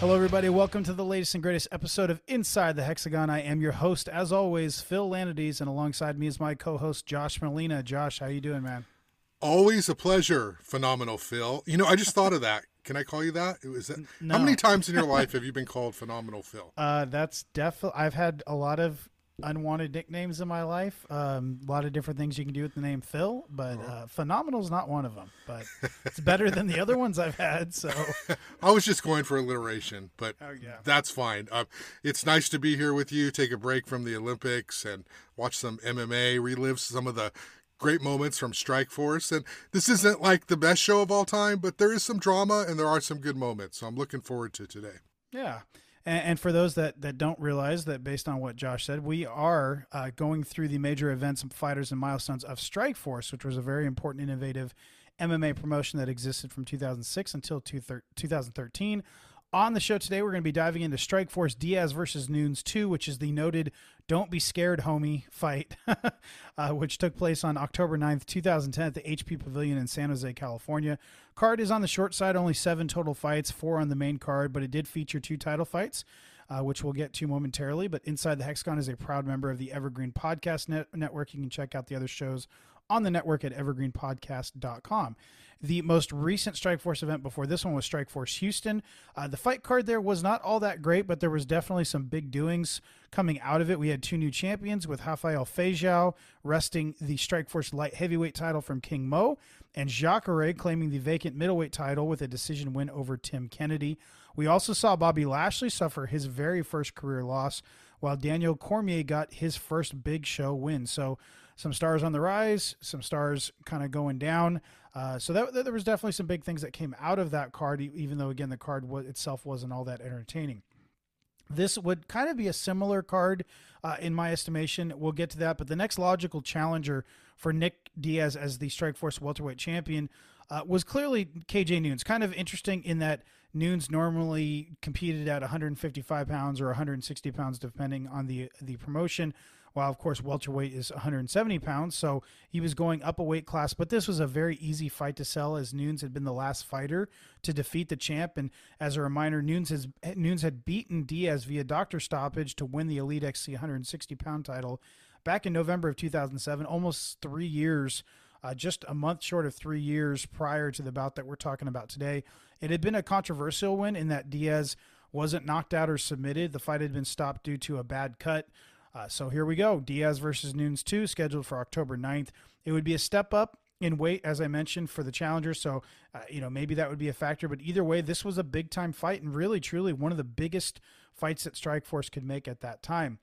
Hello, everybody. Welcome to the latest and greatest episode of Inside the Hexagon. I am your host, as always, Phil Lanides, and alongside me is my co-host, Josh Molina. Josh, how you doing, man? Always a pleasure, phenomenal Phil. You know, I just thought of that. Can I call you that? No. How many times in your life have you been called phenomenal Phil? That's definitely. I've had a lot of unwanted nicknames in my life. A lot of different things you can do with the name Phil, but phenomenal is not one of them. But it's better than the other ones I've had. So I was just going for alliteration, but That's fine. It's nice to be here with you. Take a break from the Olympics and watch some MMA, relive some of the great moments from Strikeforce. And this isn't like the best show of all time, but there is some drama and there are some good moments. So I'm looking forward to today. Yeah. And for those that don't realize that, based on what Josh said, we are going through the major events and fighters and milestones of Strikeforce, which was a very important, innovative MMA promotion that existed from 2006 until 2013. On the show today, we're going to be diving into Strikeforce Diaz versus Nunes 2, which is the noted "Don't Be Scared, Homie" fight, which took place on October 9th, 2010 at the HP Pavilion in San Jose, California. Card is on the short side, only 7 total fights, 4 on the main card, but it did feature 2 title fights, which we'll get to momentarily. But Inside the Hexagon is a proud member of the Evergreen Podcast Network. You can check out the other shows on the network at evergreenpodcast.com. The most recent Strikeforce event before this one was Strikeforce Houston. The fight card there was not all that great, but there was definitely some big doings coming out of it. We had 2 new champions, with Rafael Feijoa wresting the Strikeforce light heavyweight title from King Mo, and Jacare claiming the vacant middleweight title with a decision win over Tim Kennedy. We also saw Bobby Lashley suffer his very first career loss, while Daniel Cormier got his first big show win. So some stars on the rise, some stars kind of going down. So there was definitely some big things that came out of that card, even though, again, the card itself wasn't all that entertaining. This would kind of be a similar card in my estimation. We'll get to that. But the next logical challenger for Nick Diaz as the Strikeforce welterweight champion was clearly KJ Nunes. Kind of interesting in that Nunes normally competed at 155 pounds or 160 pounds, depending on the promotion, while, of course, welterweight is 170 pounds. So he was going up a weight class. But this was a very easy fight to sell, as Nunes had been the last fighter to defeat the champ. And as a reminder, Nunes had beaten Diaz via doctor stoppage to win the Elite XC 160-pound title back in November of 2007, almost 3 years, just a month short of 3 years prior to the bout that we're talking about today. It had been a controversial win in that Diaz wasn't knocked out or submitted. The fight had been stopped due to a bad cut. So here we go. Diaz versus Nunes 2, scheduled for October 9th. It would be a step up in weight, as I mentioned, for the challenger. So, maybe that would be a factor. But either way, this was a big-time fight and really, truly one of the biggest fights that Strikeforce could make at that time.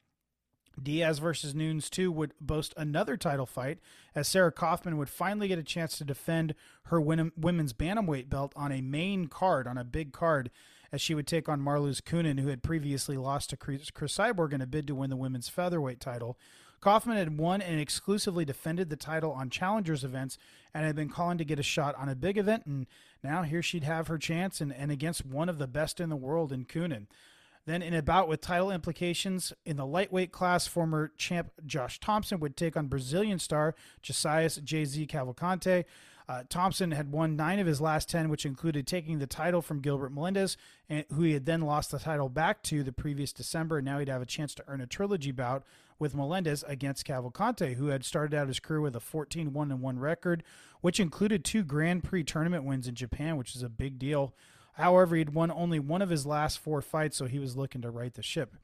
Diaz versus Nunes 2 would boast another title fight, as Sarah Kaufman would finally get a chance to defend her women's bantamweight belt on a main card, on a big card, as she would take on Marloes Coenen, who had previously lost to Chris Cyborg in a bid to win the women's featherweight title. Kaufman had won and exclusively defended the title on challengers events and had been calling to get a shot on a big event, and now here she'd have her chance and against one of the best in the world in Coenen. Then in a bout with title implications in the lightweight class, former champ Josh Thompson would take on Brazilian star Josias JZ Cavalcante. Thompson had won 9 of his last 10, which included taking the title from Gilbert Melendez, who he had then lost the title back to the previous December. And now he'd have a chance to earn a trilogy bout with Melendez against Cavalcante, who had started out his career with a 14-1-1 record, which included 2 Grand Prix tournament wins in Japan, which is a big deal. However, he'd won only one of his last 4 fights, so he was looking to right the ship.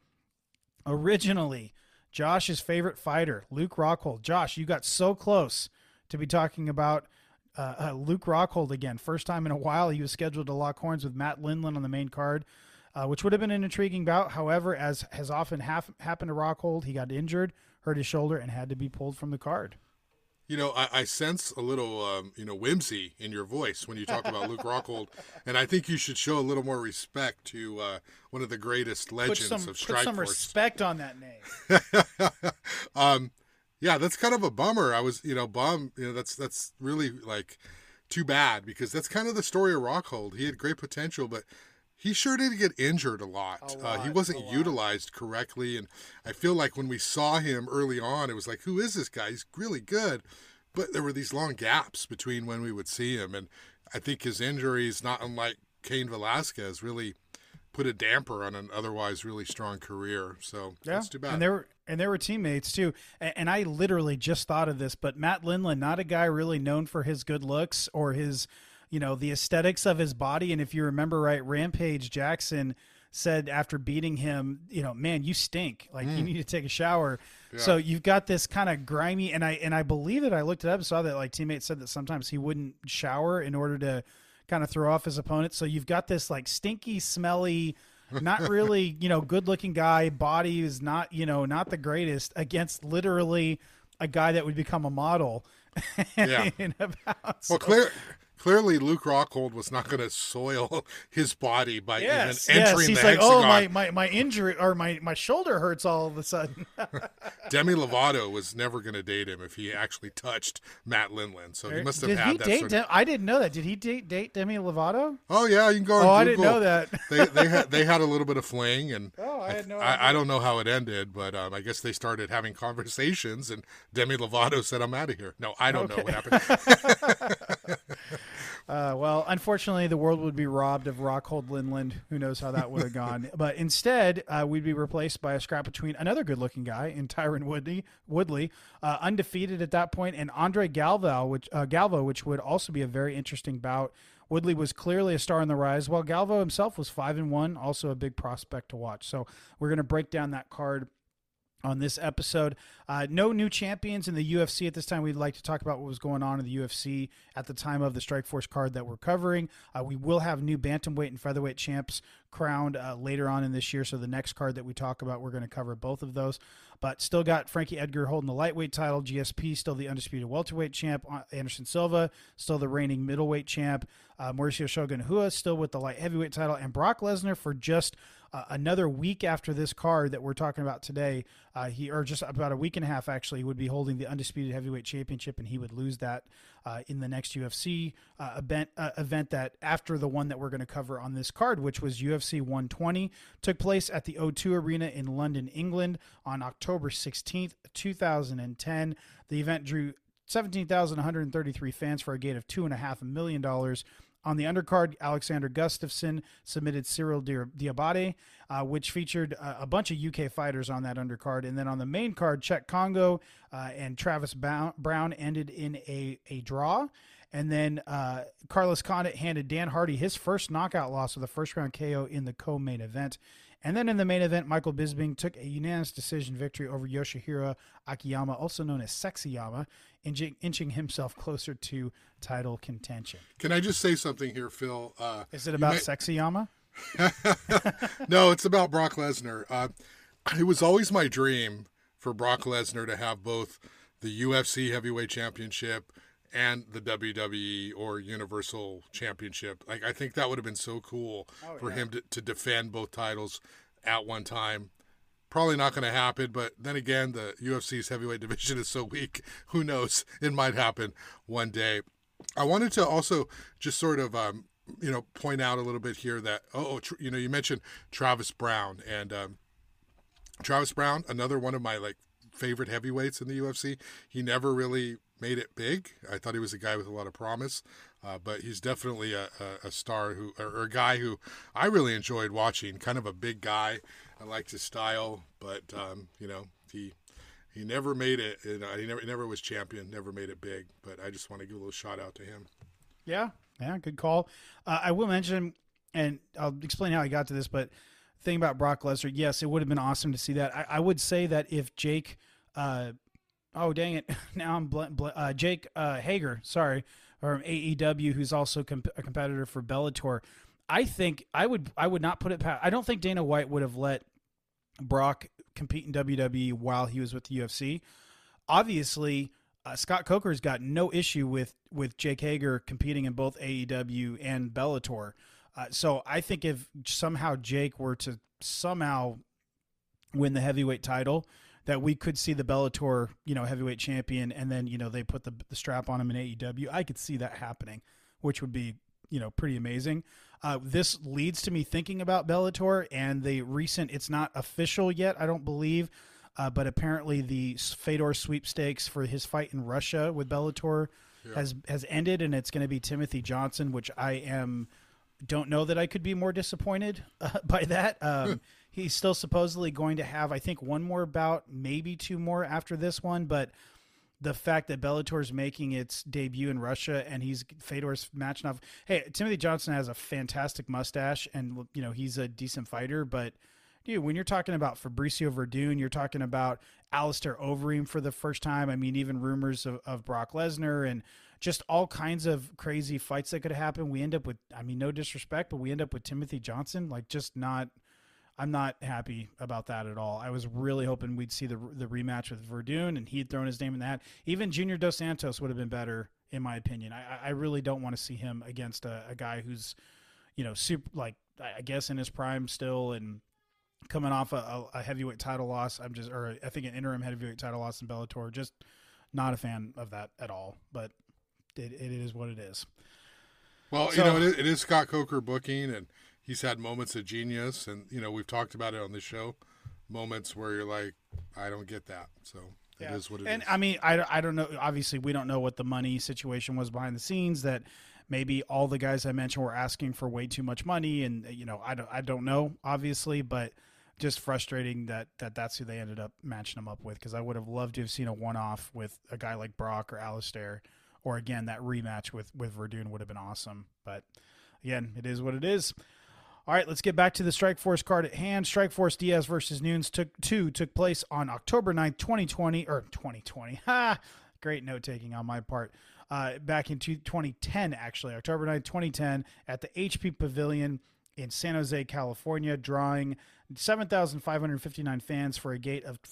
Originally, Josh's favorite fighter, Luke Rockhold. Josh, you got so close to be talking about Luke Rockhold again. First time in a while. He was scheduled to lock horns with Matt Lindland on the main card, which would have been an intriguing bout. However, as has often happened to Rockhold, he got injured, hurt his shoulder, and had to be pulled from the card. You know, I sense a little, whimsy in your voice when you talk about Luke Rockhold, and I think you should show a little more respect to one of the greatest legends of Strikeforce. Put some respect on that name. Yeah, that's kind of a bummer. I was, bummed. That's really like too bad, because that's kind of the story of Rockhold. He had great potential, but he sure did get injured a lot. He wasn't utilized correctly, and I feel like when we saw him early on, it was like, who is this guy? He's really good. But there were these long gaps between when we would see him, and I think his injuries, not unlike Cain Velasquez, really put a damper on an otherwise really strong career. So that's too bad. And there were teammates too. And I literally just thought of this, but Matt Lindland, not a guy really known for his good looks or his, the aesthetics of his body. And if you remember right, Rampage Jackson said after beating him, man, you stink. Like you need to take a shower. Yeah. So you've got this kind of grimy, and I believe that I looked it up and saw that like teammates said that sometimes he wouldn't shower in order to kind of throw off his opponent. So you've got this like stinky, smelly, not really, good looking guy. Body is not, not the greatest against literally a guy that would become a model. Yeah. Clearly, Luke Rockhold was not going to soil his body by even entering He's the like, hexagon. my injury or my shoulder hurts all of a sudden. Demi Lovato was never going to date him if he actually touched Matt Lindland. So he must have had that. I didn't know that. Did he date Demi Lovato? Oh yeah, you can go. I didn't know that. they had a little bit of fling, and I had no idea. I don't know how it ended, but I guess they started having conversations, and Demi Lovato said, "I'm out of here." No, I don't know what happened. Well, unfortunately, the world would be robbed of Rockhold Lindland. Who knows how that would have gone? But instead, we'd be replaced by a scrap between another good-looking guy in Tyron Woodley, undefeated at that point, and Andre Galvo, which would also be a very interesting bout. Woodley was clearly a star on the rise, while Galvo himself was 5-1, also a big prospect to watch. So we're going to break down that card on this episode. No new champions in the UFC at this time. We'd like to talk about what was going on in the UFC at the time of the Strikeforce card that we're covering. We will have new bantamweight and featherweight champs crowned later on in this year. So the next card that we talk about, we're going to cover both of those. But still got Frankie Edgar holding the lightweight title. GSP still the undisputed welterweight champ. Anderson Silva still the reigning middleweight champ. Mauricio Shogun Rua still with the light heavyweight title. And Brock Lesnar for just another week after this card that we're talking about today, just about a week and a half actually, would be holding the undisputed heavyweight championship, and he would lose that in the next UFC event that after the one that we're going to cover on this card, which was UFC 120, took place at the O2 Arena in London, England on October 16th, 2010. The event drew 17,133 fans for a gate of $2.5 million. On the undercard, Alexander Gustafsson submitted Cyril Diabate, which featured a bunch of UK fighters on that undercard. And then on the main card, Czech Congo and Travis Brown ended in a draw. And then Carlos Condit handed Dan Hardy his first knockout loss with a first-round KO in the co-main event. And then in the main event, Michael Bisping took a unanimous decision victory over Yoshihiro Akiyama, also known as Sexyama, inching himself closer to title contention. Can I just say something here, Phil? Is it about Sexyama? No, it's about Brock Lesnar. It was always my dream for Brock Lesnar to have both the UFC Heavyweight Championship and the WWE or Universal Championship. Like, I think that would have been so cool for him to defend both titles at one time. Probably not going to happen, but then again, the UFC's heavyweight division is so weak. Who knows? It might happen one day. I wanted to also just sort of, point out a little bit here that, you mentioned Travis Brown. And Travis Brown, another one of my, favorite heavyweights in the UFC. He never really made it big. I thought he was a guy with a lot of promise, but he's definitely a star or a guy who I really enjoyed watching. Kind of a big guy. I liked his style, but he never made it. He never was champion. Never made it big. But I just want to give a little shout out to him. Yeah, good call. I will mention, and I'll explain how I got to this, but the thing about Brock Lesnar, yes, it would have been awesome to see that. I would say that if Jake. Oh, dang it. Now I'm Jake Hager, sorry, from AEW, who's also a competitor for Bellator. I think I would not put it past. I don't think Dana White would have let Brock compete in WWE while he was with the UFC. Obviously, Scott Coker's got no issue with Jake Hager competing in both AEW and Bellator. So I think if somehow Jake were to somehow win the heavyweight title, that we could see the Bellator, heavyweight champion, and then, they put the strap on him in AEW. I could see that happening, which would be, pretty amazing. This leads to me thinking about Bellator and the recent, it's not official yet, I don't believe, but apparently the Fedor sweepstakes for his fight in Russia with Bellator has ended, and it's going to be Timothy Johnson, which I am Don't know that I could be more disappointed by that. He's still supposedly going to have, I think, one more bout, maybe two more after this one. But the fact that Bellator's making its debut in Russia and Fedor's matching off. Hey, Timothy Johnson has a fantastic mustache, and he's a decent fighter. But dude, when you're talking about Fabricio Verdun, you're talking about Alistair Overeem for the first time. I mean, even rumors of Brock Lesnar and just all kinds of crazy fights that could happen. We end up with, I mean, no disrespect, but we end up with Timothy Johnson. Like, just not. I'm not happy about that at all. I was really hoping we'd see the rematch with Verdun, and he had thrown his name in the hat. Even Junior Dos Santos would have been better, in my opinion. I really don't want to see him against a guy who's, super, like, I guess in his prime still, and coming off a heavyweight title loss. I think an interim heavyweight title loss in Bellator. Just not a fan of that at all. But it is what it is. Well, so, it is Scott Coker booking, and he's had moments of genius, and we've talked about it on the show. Moments where you're like, I don't get that. So it is what it is. And I mean, I don't know. Obviously, we don't know what the money situation was behind the scenes. That maybe all the guys I mentioned were asking for way too much money, and I don't know, obviously, but just frustrating that's who they ended up matching him up with. Because I would have loved to have seen a one-off with a guy like Brock or Alistair, or again that rematch with Verdun would have been awesome. But again, it is what it is. All right, let's get back to the Strikeforce card at hand. Strikeforce Diaz versus Nunes took place on October 9th, 2020. Great note-taking on my part. Back in 2010, actually. October 9th, 2010, at the HP Pavilion in San Jose, California, drawing 7,559 fans for a gate of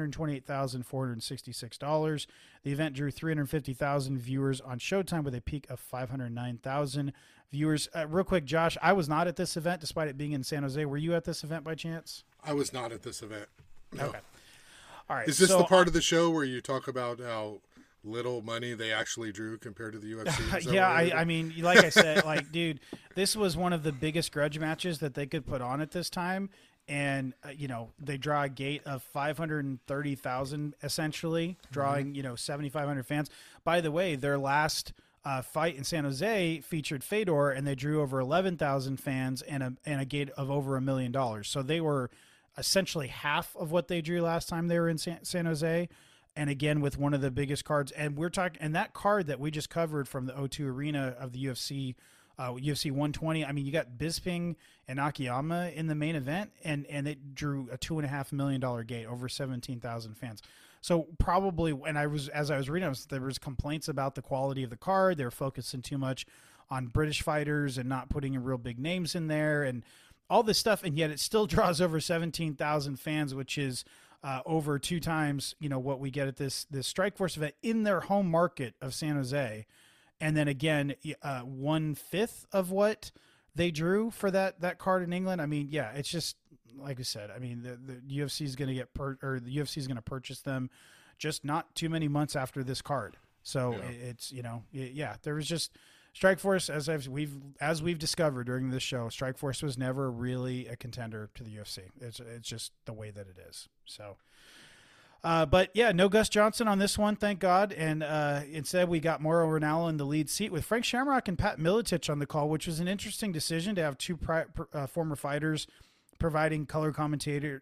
$528,466. The event drew 350,000 viewers on Showtime with a peak of 509,000 viewers. Real quick, Josh, I was not at this event despite it being in San Jose. Were you at this event by chance? I was not at this event. No. Okay. All right. Is this the part of the show where you talk about how little money they actually drew compared to the UFC? Yeah, I mean, like I said, dude, this was one of the biggest grudge matches that they could put on at this time. And, they draw a gate of 530,000, essentially, drawing, 7,500 fans. By the way, their last fight in San Jose featured Fedor, and they drew over 11,000 fans and a gate of over $1 million. So they were essentially half of what they drew last time they were in San Jose. And again, with one of the biggest cards. And we're talking, and that card that we just covered from the O2 Arena of the UFC 120. I mean, you got Bisping and Akiyama in the main event, and it drew a $2.5 million gate, over 17,000 fans. So probably, as I was reading, there was complaints about the quality of the card. They were focusing too much on British fighters and not putting in real big names in there, and all this stuff. And yet, it still draws over 17,000 fans, which is over two times what we get at this Strikeforce event in their home market of San Jose. And then again, 1/5 of what they drew for that card in England. I mean, yeah, it's just like I said. I mean, the UFC is going to the UFC is going to purchase them, just not too many months after this card. So it's there was just Strikeforce as we've discovered during this show. Strikeforce was never really a contender to the UFC. It's just the way that it is. So. But yeah, no Gus Johnson on this one, thank God. And instead, we got Mauro Ranallo in the lead seat with Frank Shamrock and Pat Miletich on the call, which was an interesting decision to have two former fighters providing color commentary,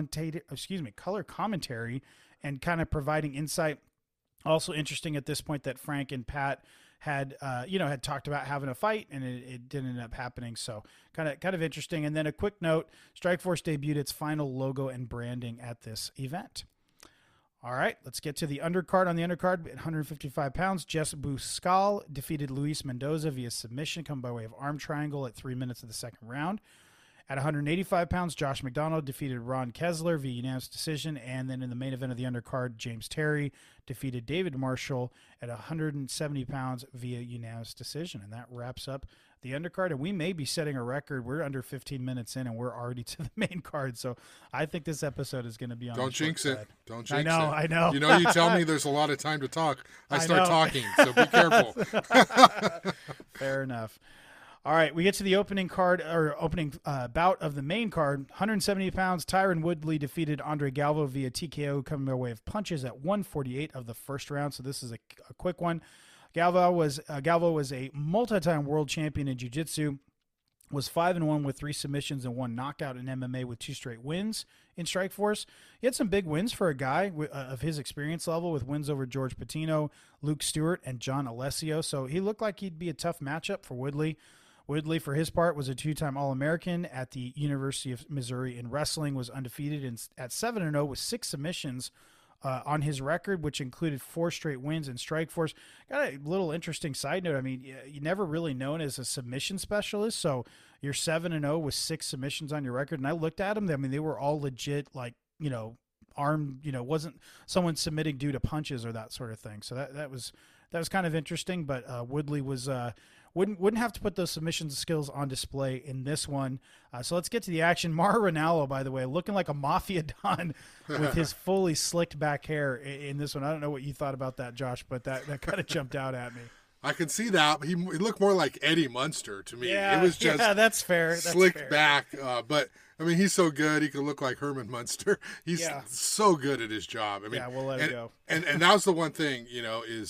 and kind of providing insight. Also interesting at this point that Frank and Pat had talked about having a fight, and it didn't end up happening. So kind of interesting. And then a quick note: Strikeforce debuted its final logo and branding at this event. All right, let's get to the undercard. On the undercard, at 155 pounds, Jess Buscal defeated Luis Mendoza via submission, come by way of arm triangle at 3 minutes of the second round. At 185 pounds, Josh McDonald defeated Ron Kessler via unanimous decision. And then in the main event of the undercard, James Terry defeated David Marshall at 170 pounds via unanimous decision. And that wraps up the undercard. And we may be setting a record. We're under 15 minutes in, and we're already to the main card. So I think this episode is going to be on. Don't jinx it. Don't jinx it. I know. You tell me there's a lot of time to talk. I start talking, so be careful. Fair enough. All right, we get to the opening card, or opening bout of the main card. 170 pounds, Tyron Woodley defeated Andre Galvo via TKO, coming by way of punches at 148 of the first round. So this is a quick one. Galvo was a multi-time world champion in jiu-jitsu. was 5-1 with 3 submissions and 1 knockout in MMA with 2 straight wins in Strikeforce. He had some big wins for a guy of his experience level, with wins over George Patino, Luke Stewart, and John Alessio. So he looked like he'd be a tough matchup for Woodley. Woodley, for his part, was a 2-time All-American at the University of Missouri in wrestling, was undefeated at 7-0 with 6 submissions on his record, which included 4 straight wins in Strikeforce. Got a little interesting side note. I mean, you never really known as a submission specialist, so you're 7-0 with 6 submissions on your record. And I looked at them. I mean, they were all legit, like, arm, wasn't someone submitting due to punches or that sort of thing. So that was kind of interesting. But Woodley was wouldn't have to put those submission skills on display in this one. So let's get to the action. Mauro Ranallo, by the way, looking like a mafia don with his fully slicked back hair in this one. I don't know what you thought about that, Josh, but that kind of jumped out at me. I can see that. He looked more like Eddie Munster to me. Yeah, it was just that's fair. Slicked back. But, I mean, he's so good. He could look like Herman Munster. He's so good at his job. I mean, we'll let it go. And that was the one thing, is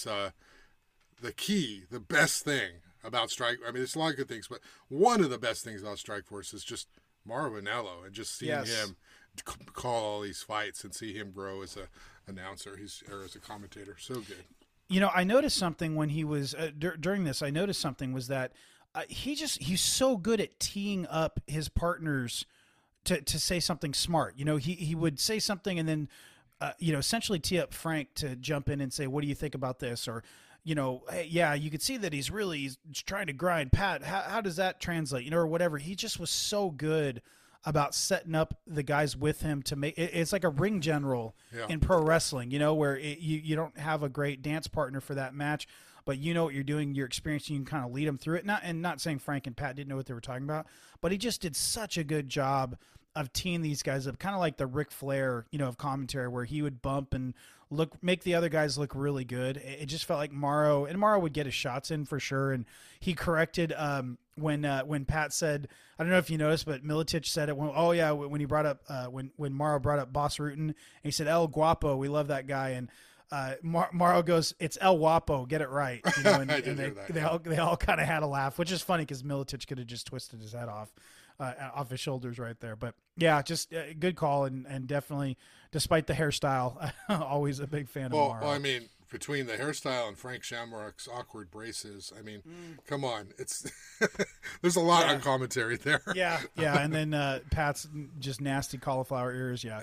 the key, the best thing about Strike. I mean, there's a lot of good things, but one of the best things about Strikeforce is just Mauro Ranallo, and just seeing him call all these fights and see him grow as a announcer, or as a commentator. So good. I noticed something when he was during this. I noticed something was that he's so good at teeing up his partners to say something smart. He would say something and then essentially tee up Frank to jump in and say, "What do you think about this?" Or hey, yeah, you could see that he's trying to grind Pat. How does that translate? Or whatever. He just was so good about setting up the guys with him to make it's like a ring general in pro wrestling, where you don't have a great dance partner for that match, but you know what you're doing, you're experiencing, you can kind of lead them through it. Not saying Frank and Pat didn't know what they were talking about, but he just did such a good job of teeing these guys up, kind of like the Ric Flair, of commentary, where he would bump and make the other guys look really good. It just felt like Mauro would get his shots in for sure. And he corrected when Pat said, I don't know if you noticed, but Miletich said it when he brought up when Mauro brought up Boss Rutan, and he said El Guapo, we love that guy, and Mauro goes, it's El Guapo, get it right. And they all kind of had a laugh, which is funny because Miletich could have just twisted his head off his shoulders right there. But yeah, just a good call, and definitely, despite the hairstyle, always a big fan of Mauro. Well, I mean, between the hairstyle and Frank Shamrock's awkward braces, I mean, come on, it's there's a lot on commentary there. Yeah, and then Pat's just nasty cauliflower ears. Yeah.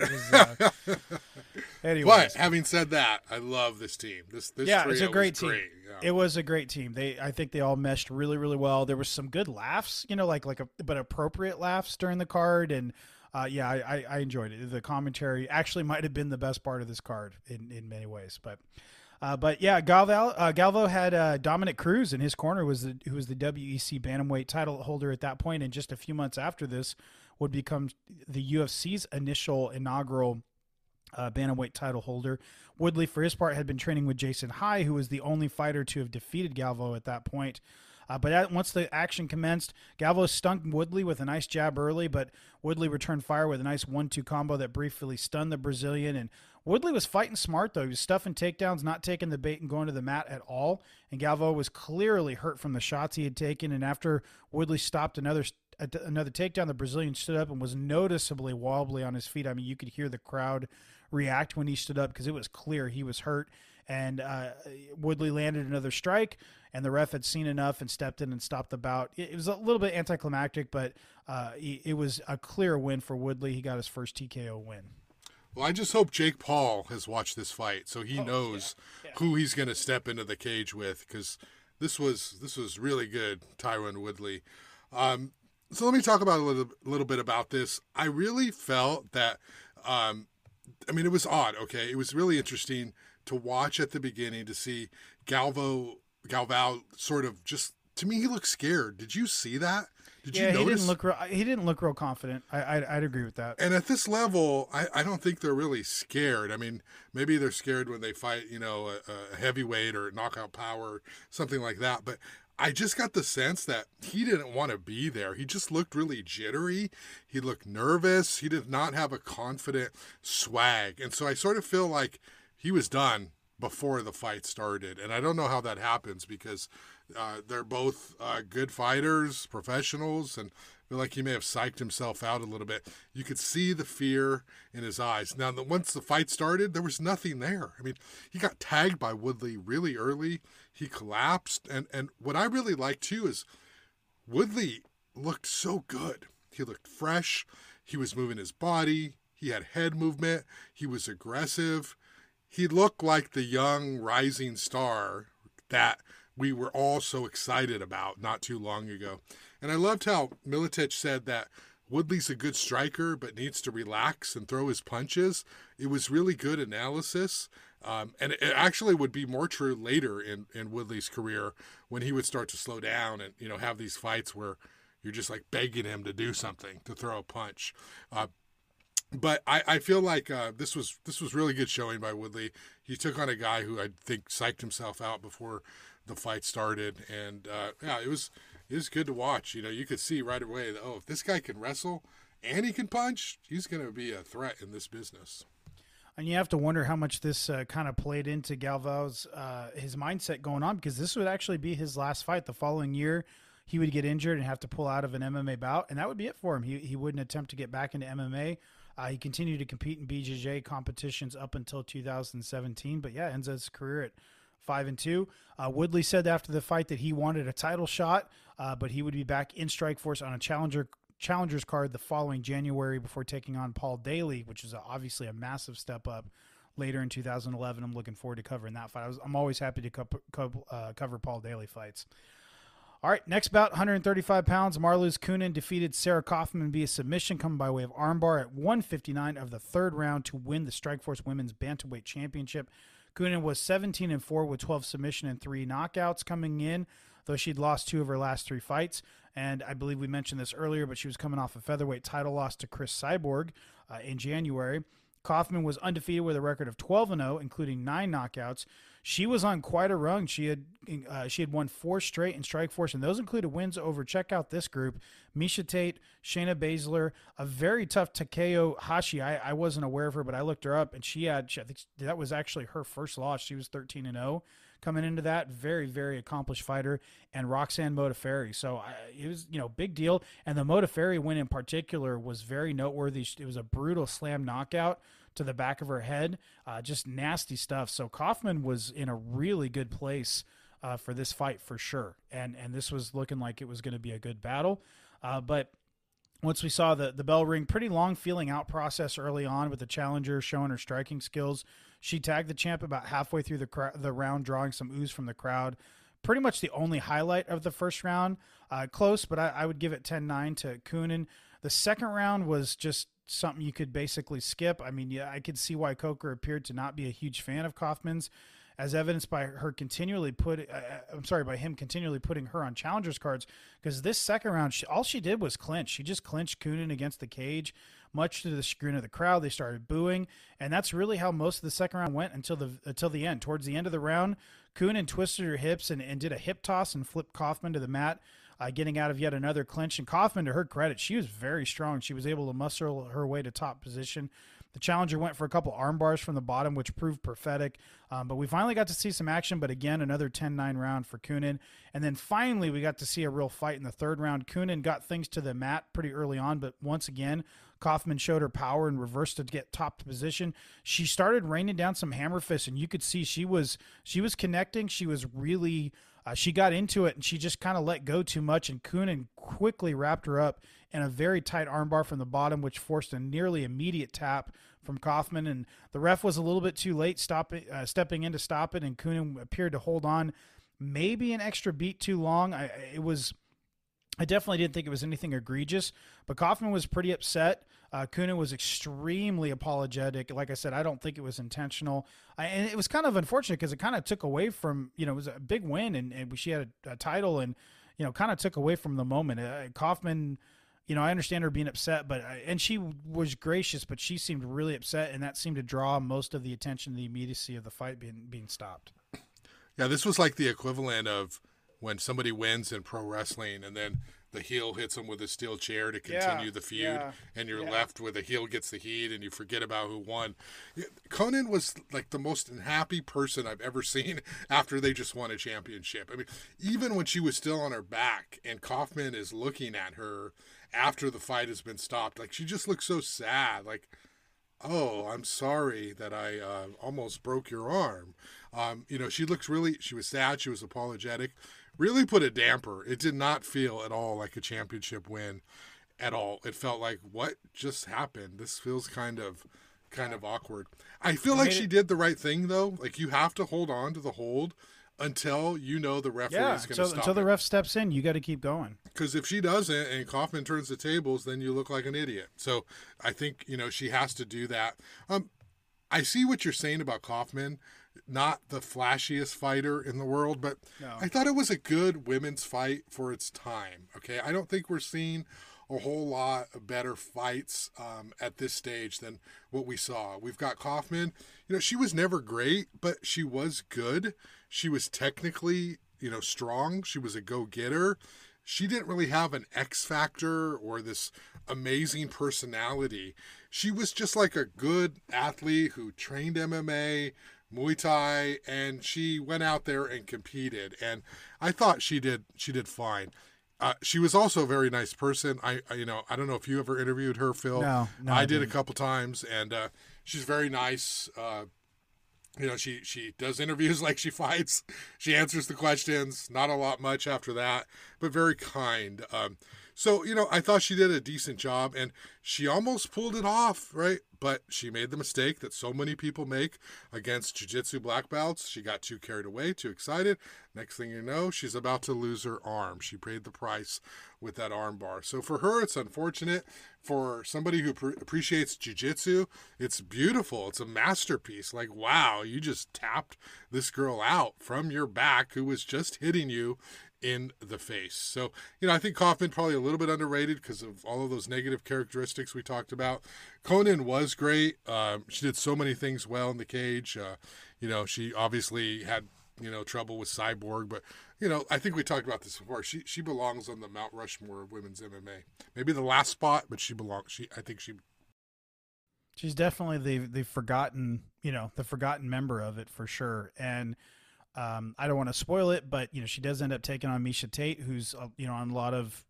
Anyways. But having said that, I love this team. This trio it's a great team. Great. Yeah. It was a great team. I think they all meshed really, really well. There was some good laughs, but appropriate laughs during the card, and I enjoyed it. The commentary actually might have been the best part of this card in many ways, but yeah, Galvo had Dominic Cruz in his corner, who was the WEC bantamweight title holder at that point, and just a few months after this would become the UFC's inaugural bantamweight title holder. Woodley, for his part, had been training with Jason High, who was the only fighter to have defeated Galvo at that point. But once the action commenced, Galvo stung Woodley with a nice jab early, but Woodley returned fire with a nice 1-2 combo that briefly stunned the Brazilian. And Woodley was fighting smart, though. He was stuffing takedowns, not taking the bait and going to the mat at all. And Galvo was clearly hurt from the shots he had taken. And after Woodley stopped another takedown, the Brazilian stood up and was noticeably wobbly on his feet. I mean, you could hear the crowd react when he stood up because it was clear he was hurt. And Woodley landed another strike, and the ref had seen enough and stepped in and stopped the bout. It was a little bit anticlimactic, but it was a clear win for Woodley. He got his first TKO win. Well, I just hope Jake Paul has watched this fight so he knows who he's going to step into the cage with, because this was really good, Tyron Woodley. So let me talk about a little bit about this. I really felt that, it was odd, okay? It was really interesting to watch at the beginning to see Galvo sort of just, to me, he looked scared. Did you see that? Did you notice? He didn't look real confident. I'd agree with that. And at this level, I don't think they're really scared. I mean, maybe they're scared when they fight, a heavyweight or knockout power, something like that. But I just got the sense that he didn't want to be there. He just looked really jittery. He looked nervous. He did not have a confident swag. And so I sort of feel like he was done before the fight started. And I don't know how that happens because they're both good fighters, professionals, and I feel like he may have psyched himself out a little bit. You could see the fear in his eyes. Now, once the fight started, there was nothing there. I mean, he got tagged by Woodley really early. He collapsed. And what I really like, too, is Woodley looked so good. He looked fresh. He was moving his body. He had head movement. He was aggressive. He looked like the young rising star that we were all so excited about not too long ago. And I loved how Miletich said that Woodley's a good striker but needs to relax and throw his punches. It was really good analysis. And it actually would be more true later in Woodley's career when he would start to slow down and, have these fights where you're just like begging him to do something, to throw a punch. But I feel like this was really good showing by Woodley. He took on a guy who I think psyched himself out before the fight started, and it was good to watch. You could see right away that if this guy can wrestle and he can punch, he's going to be a threat in this business. And you have to wonder how much this kind of played into Galvao's his mindset going on, because this would actually be his last fight. The following year, he would get injured and have to pull out of an MMA bout, and that would be it for him. He wouldn't attempt to get back into MMA. He continued to compete in BJJ competitions up until 2017, but ends his career at 5-2. Woodley said after the fight that he wanted a title shot, but he would be back in Strikeforce on a challengers card the following January before taking on Paul Daly, which is obviously a massive step up later in 2011. I'm looking forward to covering that fight. I'm always happy to cover Paul Daly fights. All right, next bout, 135 pounds. Marloes Coenen defeated Sarah Kaufman via submission, coming by way of armbar at 159 of the third round to win the Strikeforce Women's Bantamweight Championship. Coenen was 17-4 with 12 submission and 3 knockouts coming in, though she'd lost 2 of her last 3 fights. And I believe we mentioned this earlier, but she was coming off a featherweight title loss to Chris Cyborg in January. Kaufman was undefeated with a record of 12-0, including 9 knockouts. She was on quite a run. She had won 4 straight in Strikeforce, and those included wins over, check out this group, Miesha Tate, Shayna Baszler, a very tough Takeo Hashi. I wasn't aware of her, but I looked her up, and I think that was actually her first loss. She was 13-0 coming into that. Very, very accomplished fighter, and Roxanne Modafferi. So it was, big deal. And the Modafferi win in particular was very noteworthy. It was a brutal slam knockout to the back of her head, just nasty stuff. So Kaufman was in a really good place for this fight for sure. And this was looking like it was going to be a good battle. But once we saw the bell ring, pretty long feeling out process early on with the challenger showing her striking skills. She tagged the champ about halfway through the round, drawing some ooze from the crowd. Pretty much the only highlight of the first round. Close, but I would give it 10-9 to Coenen. The second round was just something you could basically skip. I mean, I could see why Coker appeared to not be a huge fan of Kaufman's, as evidenced by him continually putting her on challengers cards. Because this second round, all she did was clinch. She just clinched Coenen against the cage, much to the chagrin of the crowd. They started booing, and that's really how most of the second round went until the end. Towards the end of the round, Coenen twisted her hips and did a hip toss and flipped Kaufman to the mat, getting out of yet another clinch. And Kaufman, to her credit, she was very strong. She was able to muscle her way to top position. The challenger went for a couple arm bars from the bottom, which proved prophetic. But we finally got to see some action, but again, another 10-9 round for Coenen. And then finally, we got to see a real fight in the third round. Coenen got things to the mat pretty early on, but once again, Kaufman showed her power and reversed to get top position. She started raining down some hammer fists, and you could see she was connecting. She was really... she got into it, and she just kind of let go too much, and Coenen quickly wrapped her up in a very tight armbar from the bottom, which forced a nearly immediate tap from Kaufman. And the ref was a little bit too late stepping in to stop it, and Coenen appeared to hold on maybe an extra beat too long. I definitely didn't think it was anything egregious, but Kaufman was pretty upset. Coenen was extremely apologetic. Like I said, I don't think it was intentional. And it was kind of unfortunate because it kind of took away from, it was a big win, and she had a title, and, kind of took away from the moment. Kaufman, I understand her being upset, and she was gracious, but she seemed really upset, and that seemed to draw most of the attention, the immediacy of the fight being stopped. Yeah, this was like the equivalent of when somebody wins in pro wrestling and then the heel hits him with a steel chair to continue the feud, and you're left with the heel gets the heat, and you forget about who won. Conan was like the most unhappy person I've ever seen after they just won a championship. I mean, even when she was still on her back and Kaufman is looking at her after the fight has been stopped, like she just looks so sad, like, oh, I'm sorry that I almost broke your arm. She was sad, she was apologetic, really put a damper. It did not feel at all like a championship win at all. It felt like, what just happened? This feels kind of awkward. I feel like she did the right thing, though. Like, you have to hold on to the hold until you know the referee is going to stop until the ref steps in. You got to keep going. Because if she doesn't and Kaufman turns the tables, then you look like an idiot. So I think, she has to do that. I see what you're saying about Kaufman. Not the flashiest fighter in the world, but no. I thought it was a good women's fight for its time. Okay, I don't think we're seeing a whole lot of better fights at this stage than what we saw. We've got Kaufman. She was never great, but she was good. She was technically, strong. She was a go-getter. She didn't really have an X factor or this amazing personality. She was just like a good athlete who trained MMA, Muay Thai, and she went out there and competed. And I thought she did fine. She was also a very nice person. I don't know if you ever interviewed her, Phil. No, I did a couple times, and she's very nice. She does interviews like she fights. She answers the questions. Not a lot much after that, but very kind. So, I thought she did a decent job, and she almost pulled it off, right? But she made the mistake that so many people make against jiu-jitsu black belts. She got too carried away, too excited. Next thing you know, she's about to lose her arm. She paid the price with that arm bar. So for her, it's unfortunate. For somebody who appreciates jiu-jitsu, it's beautiful. It's a masterpiece. Like, wow, you just tapped this girl out from your back who was just hitting you in the face. So, I think Kaufman probably a little bit underrated because of all of those negative characteristics we talked about. Conan was great. She did so many things well in the cage. She obviously had, trouble with Cyborg, but, I think we talked about this before. She belongs on the Mount Rushmore of women's MMA. Maybe the last spot, but she belongs. She's definitely the forgotten, the forgotten member of it for sure. And I don't want to spoil it, but she does end up taking on Miesha Tate, who's on a lot of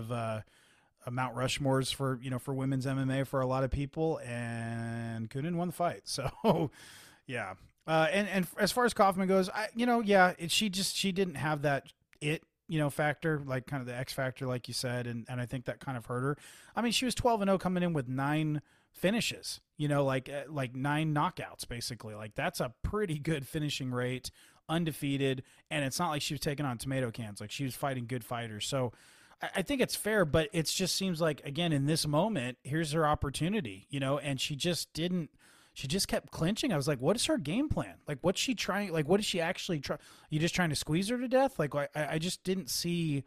Mount Rushmores for women's MMA for a lot of people, and Kunin won the fight. So, yeah. And as far as Kaufman goes, she didn't have that factor, like kind of the X factor, like you said, and I think that kind of hurt her. I mean, she was 12-0 coming in with 9 finishes, like 9 knockouts, basically. Like, that's a pretty good finishing rate, undefeated, and it's not like she was taking on tomato cans. Like, she was fighting good fighters. So I think it's fair, but it just seems like, again, in this moment, here's her opportunity, and she just kept clinching. I was like, what is her game plan? Like, what's she trying? Like, what is she actually trying? You just trying to squeeze her to death? Like, I just didn't see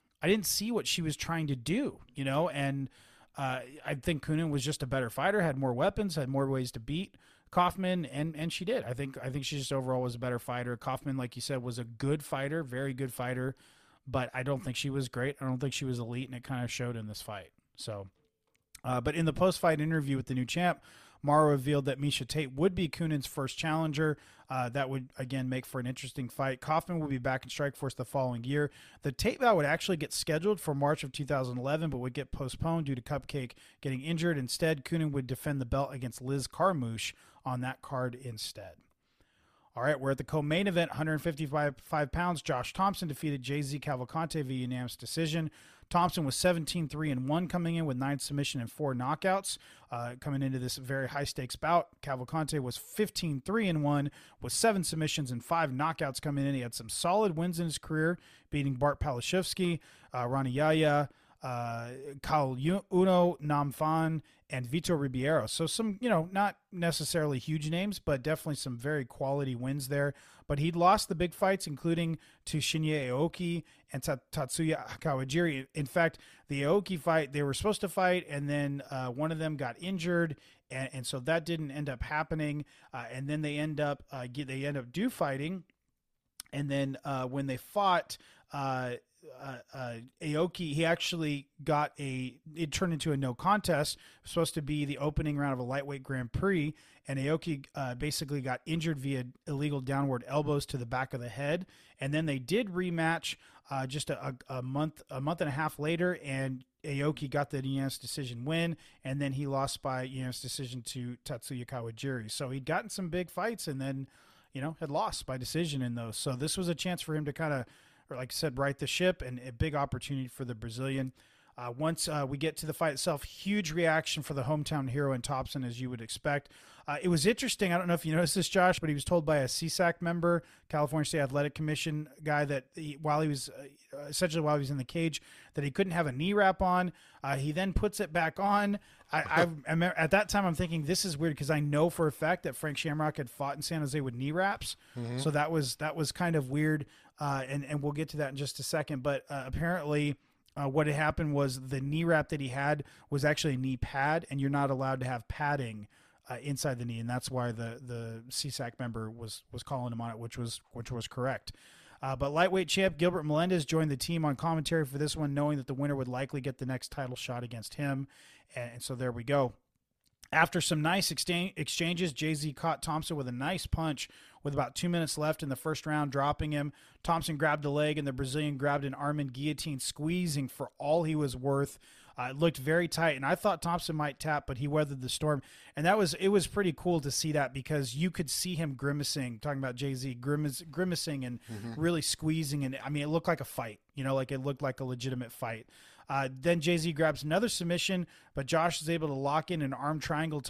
what she was trying to do, and I think Kunin was just a better fighter, had more weapons, had more ways to beat Kaufman, and she did. I think she just overall was a better fighter. Kaufman, like you said, was a good fighter, very good fighter, but I don't think she was great. I don't think she was elite, and it kind of showed in this fight. So, but in the post-fight interview with the new champ, Mara revealed that Miesha Tate would be Kunin's first challenger. That would, again, make for an interesting fight. Kaufman will be back in Strikeforce the following year. The Tate bout would actually get scheduled for March of 2011, but would get postponed due to Cupcake getting injured. Instead, Kunin would defend the belt against Liz Carmouche on that card instead. All right, we're at the co-main event, 155 pounds. Josh Thompson defeated JZ Cavalcante via unanimous decision. Thompson was 17-3-1 coming in with 9 submission and 4 knockouts. Coming into this very high-stakes bout, Cavalcante was 15-3-1 with 7 submissions and 5 knockouts coming in. He had some solid wins in his career, beating Bart Palashevsky, Ronnie Yaya, Kyle Uno, Nam Phan, and Vito Ribeiro. So some, not necessarily huge names, but definitely some very quality wins there. But he'd lost the big fights, including to Shinya Aoki and Tatsuya Kawajiri. In fact, the Aoki fight, they were supposed to fight, and then one of them got injured, and so that didn't end up happening. And then they end up fighting. And then when they fought, Aoki, he actually it turned into a no contest. It was supposed to be the opening round of a lightweight Grand Prix, and Aoki basically got injured via illegal downward elbows to the back of the head. And then they did rematch just a month and a half later, and Aoki got the unanimous decision win, and then he lost by unanimous decision to Tatsuya Kawajiri. So he'd gotten some big fights, and then had lost by decision in those. So this was a chance for him to kind of, or like I said, right the ship, and a big opportunity for the Brazilian. Once we get to the fight itself, huge reaction for the hometown hero in Thompson, as you would expect. It was interesting. I don't know if you noticed this, Josh, but he was told by a CSAC member, California State Athletic Commission guy, that while he was in the cage, that he couldn't have a knee wrap on. He then puts it back on. I remember, at that time, I'm thinking this is weird because I know for a fact that Frank Shamrock had fought in San Jose with knee wraps, so that was kind of weird. And we'll get to that in just a second. But apparently, what had happened was the knee wrap that he had was actually a knee pad, and you're not allowed to have padding inside the knee, and that's why the CSAC member was calling him on it, which was correct. But lightweight champ Gilbert Melendez joined the team on commentary for this one, knowing that the winner would likely get the next title shot against him, and so there we go. After some nice exchanges, Jay-Z caught Thompson with a nice punch with about 2 minutes left in the first round, dropping him. Thompson grabbed a leg, and the Brazilian grabbed an arm in guillotine, squeezing for all he was worth. It looked very tight, and I thought Thompson might tap, but he weathered the storm. And it was pretty cool to see that, because you could see him grimacing, talking about Jay-Z, grimacing and really squeezing. And, I mean, it looked like a fight, like it looked like a legitimate fight. Then Jay-Z grabs another submission, but Josh is able to lock in an arm triangle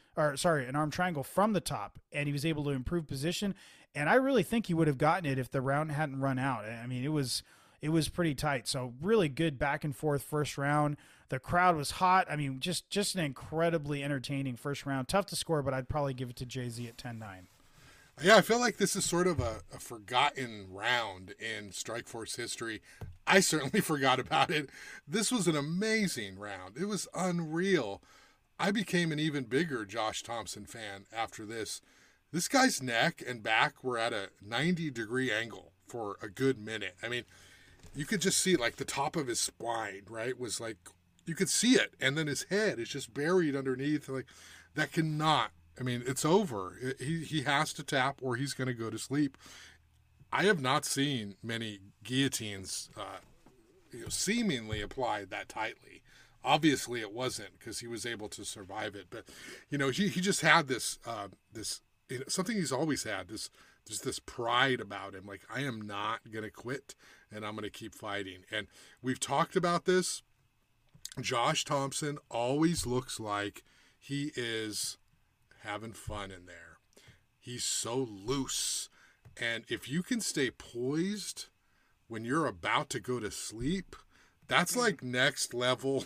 from the top, and he was able to improve position. And I really think he would have gotten it if the round hadn't run out. I mean, it was pretty tight. So really good back and forth first round. The crowd was hot. I mean, just an incredibly entertaining first round. Tough to score, but I'd probably give it to Jay-Z at 10-9. Yeah, I feel like this is sort of a forgotten round in Strikeforce history. I certainly forgot about it. This was an amazing round. It was unreal. I became an even bigger Josh Thompson fan after this. This guy's neck and back were at a 90-degree angle for a good minute. I mean, you could just see like the top of his spine, right, was like, you could see it. And then his head is just buried underneath. Like, that cannot. I mean, it's over. He has to tap or he's going to go to sleep. I have not seen many guillotines seemingly applied that tightly. Obviously, it wasn't, because he was able to survive it. But, he just had this something he's always had, this pride about him. Like, I am not going to quit, and I'm going to keep fighting. And we've talked about this. Josh Thompson always looks like he is having fun in there. He's so loose. And if you can stay poised when you're about to go to sleep, that's like next level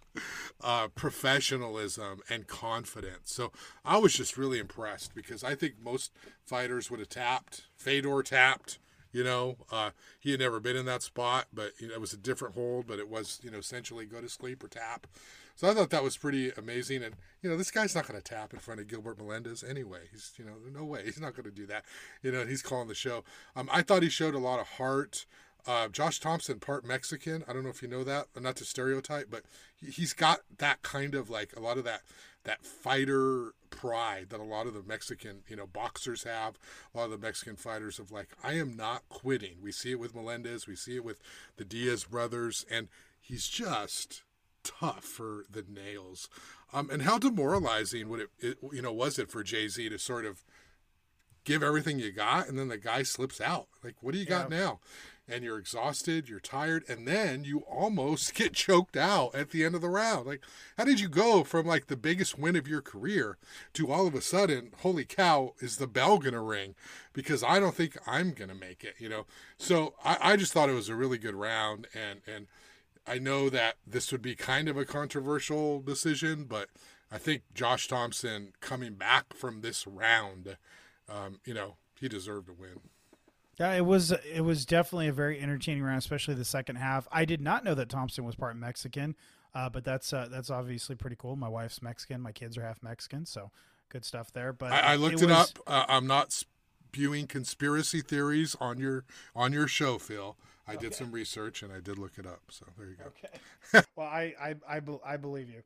professionalism and confidence. So I was just really impressed, because I think most fighters would have tapped. Fedor tapped. He had never been in that spot, but it was a different hold, but it was, essentially go to sleep or tap. So I thought that was pretty amazing. And, this guy's not going to tap in front of Gilbert Melendez anyway. He's, no way. He's not going to do that. He's calling the show. I thought he showed a lot of heart. Josh Thompson, part Mexican. I don't know if you know that, not to stereotype, but he's got that kind of like a lot of that fighter pride that a lot of the Mexican, boxers have. A lot of the Mexican fighters of like, I am not quitting. We see it with Melendez. We see it with the Diaz brothers, and he's just tough for the nails. And how demoralizing would it was it for Jay-Z to sort of give everything you got, and then the guy slips out. Like, what do you got now? And you're exhausted, you're tired, and then you almost get choked out at the end of the round. Like, how did you go from like the biggest win of your career to all of a sudden, holy cow, is the bell gonna ring? Because I don't think I'm gonna make it, So I just thought it was a really good round, and I know that this would be kind of a controversial decision, but I think Josh Thompson coming back from this round, he deserved to win. Yeah, it was definitely a very entertaining round, especially the second half. I did not know that Thompson was part Mexican, but that's obviously pretty cool. My wife's Mexican, my kids are half Mexican, so good stuff there. But I looked it up. I'm not spewing conspiracy theories on your show, Phil. I did some research and I did look it up. So there you go. Okay. Well, I believe you.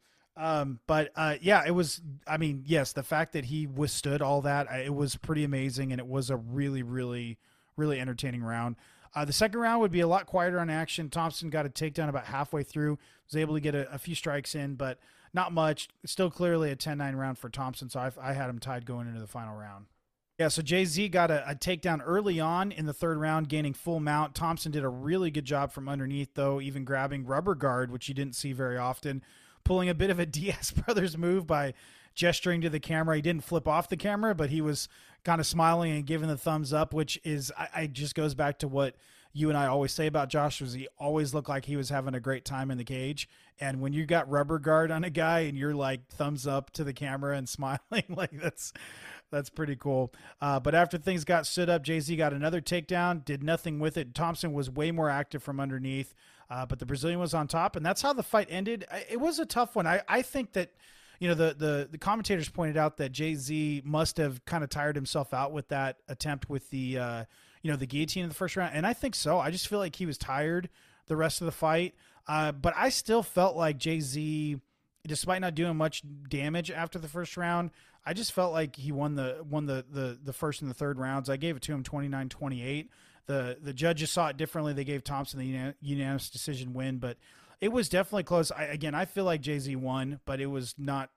Yeah, it was, I mean, yes, the fact that he withstood all that, it was pretty amazing. And it was a really, really, really entertaining round. The second round would be a lot quieter on action. Thompson got a takedown about halfway through, was able to get a few strikes in, but not much. Still clearly a 10-9 round for Thompson. So I had him tied going into the final round. Yeah, so Jay-Z got a takedown early on in the third round, gaining full mount. Thompson did a really good job from underneath, though, even grabbing rubber guard, which you didn't see very often, pulling a bit of a Diaz Brothers move by gesturing to the camera. He didn't flip off the camera, but he was kind of smiling and giving the thumbs up, which is, I just goes back to what you and I always say about Josh, was he always looked like he was having a great time in the cage. And when you got rubber guard on a guy and you're like thumbs up to the camera and smiling, like that's pretty cool. But after things got stood up, Jay-Z got another takedown, did nothing with it. Thompson was way more active from underneath, but the Brazilian was on top, and that's how the fight ended. It was a tough one. I think that, you know, the commentators pointed out that Jay-Z must have kind of tired himself out with that attempt with the guillotine in the first round, and I think so. I just feel like he was tired the rest of the fight, but I still felt like Jay-Z, despite not doing much damage after the first round, I just felt like he won the first and the third rounds. I gave it to him 29-28. The judges saw it differently. They gave Thompson the unanimous decision win, but it was definitely close. I feel like Jay-Z won, but it was not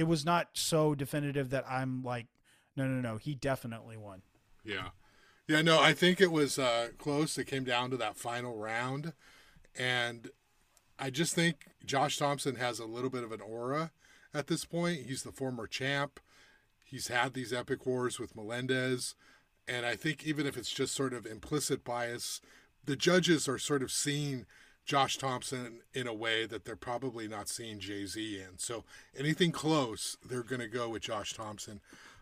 so definitive that I'm like, no, he definitely won. Yeah. Yeah, no, I think it was close. It came down to that final round, and I just think Josh Thompson has a little bit of an aura at this point. He's the former champ. He's had these epic wars with Melendez, and I think even if it's just sort of implicit bias, the judges are sort of seeing Josh Thompson in a way that they're probably not seeing Jay-Z in. So anything close, they're going to go with Josh Thompson.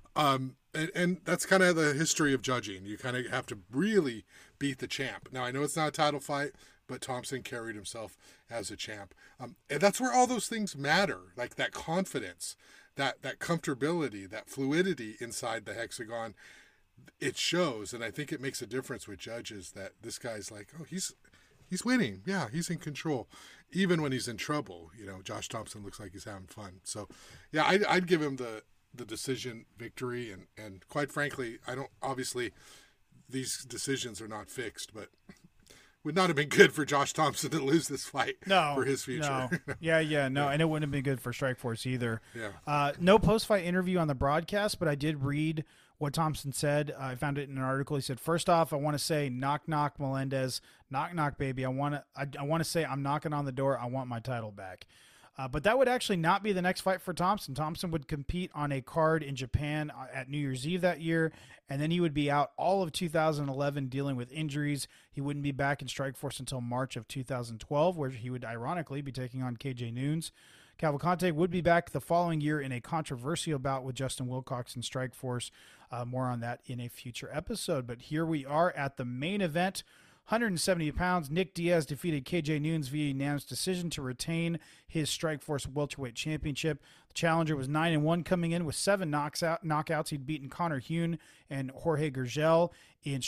And that's kind of the history of judging. You kind of have to really beat the champ. Now, I know it's not a title fight, but Thompson carried himself as a champ. And that's where all those things matter, like that confidence, that comfortability, that fluidity inside the hexagon. It shows, and I think it makes a difference with judges that this guy's like, oh, he's winning. Yeah, he's in control. Even when he's in trouble, you know, Josh Thompson looks like he's having fun. So, yeah, I'd give him the decision victory, and quite frankly, I don't, obviously these decisions are not fixed, but would not have been good for Josh Thompson to lose this fight for his future. No. Yeah, no, and it wouldn't have been good for Strikeforce either. Yeah. No post-fight interview on the broadcast, but I did read what Thompson said. I found it in an article. He said, "First off, I want to say knock knock Melendez, knock knock baby. I want to say I'm knocking on the door. I want my title back." But that would actually not be the next fight for Thompson. Thompson would compete on a card in Japan at New Year's Eve that year, and then he would be out all of 2011 dealing with injuries. He wouldn't be back in Strikeforce until March of 2012, where he would ironically be taking on KJ Noons. Cavalcante would be back the following year in a controversial bout with Justin Wilcox in Strikeforce. More on that in a future episode. But here we are at the main event. 170 pounds, Nick Diaz defeated KJ Noons via unanimous decision to retain his Strikeforce welterweight championship. The challenger was 9-1 coming in with 7 knockouts. He'd beaten Connor Hune and George Gurgel in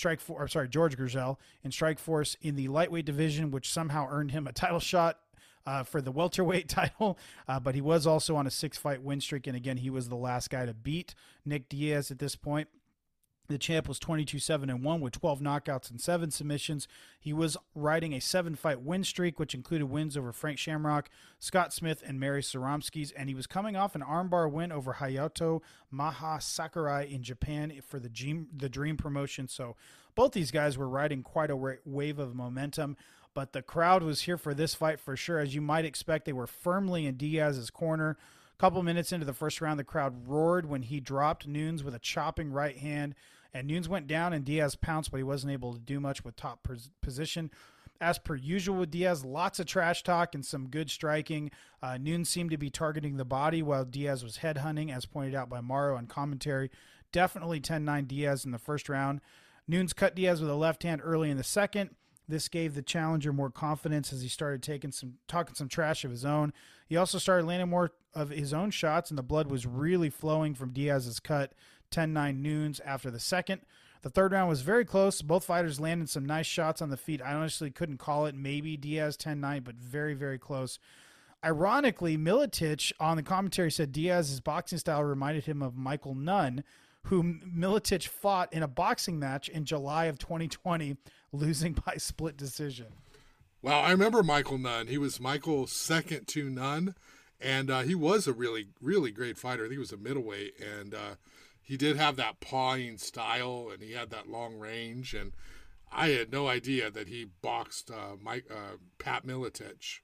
Strikeforce in the lightweight division, which somehow earned him a title shot for the welterweight title. But he was also on a 6-fight win streak, and again, he was the last guy to beat Nick Diaz at this point. The champ was 22-7-1 with 12 knockouts and 7 submissions. He was riding a 7-fight win streak, which included wins over Frank Shamrock, Scott Smith, and Mary Soramskis. And he was coming off an armbar win over Hayato Maha Sakurai in Japan for the Dream promotion. So both these guys were riding quite a wave of momentum. But the crowd was here for this fight for sure. As you might expect, they were firmly in Diaz's corner. A couple minutes into the first round, the crowd roared when he dropped Noons with a chopping right hand. And Noons went down and Diaz pounced, but he wasn't able to do much with top position. As per usual with Diaz, lots of trash talk and some good striking. Noons seemed to be targeting the body while Diaz was headhunting, as pointed out by Mauro on commentary. Definitely 10-9 Diaz in the first round. Noons cut Diaz with a left hand early in the second. This gave the challenger more confidence as he started talking some trash of his own. He also started landing more of his own shots, and the blood was really flowing from Diaz's cut. 10-9 Noons after the second. The third round was very close. Both fighters landed some nice shots on the feet. I honestly couldn't call it. Maybe Diaz 10-9, but very, very close. Ironically, Miletich on the commentary said Diaz's boxing style reminded him of Michael Nunn, whom Miletich fought in a boxing match in July of 2020, losing by split decision. Well, I remember Michael Nunn. He was Michael's second to none, and he was a really, really great fighter. I think he was a middleweight, and he did have that pawing style, and he had that long range, and I had no idea that he boxed Pat Miletich.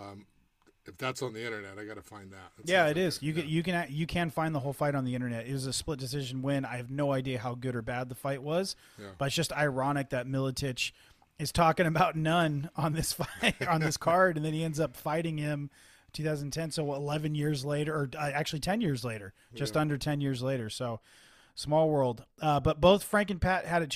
If that's on the internet, I got to find that. Yeah, it is. You can find the whole fight on the internet. It was a split decision win. I have no idea how good or bad the fight was, but it's just ironic that Miletich is talking about Nunn on this fight on this card, and then he ends up fighting him 2010. So 11 years later, or actually 10 years later, just under 10 years later. So small world. But both Frank and Pat had it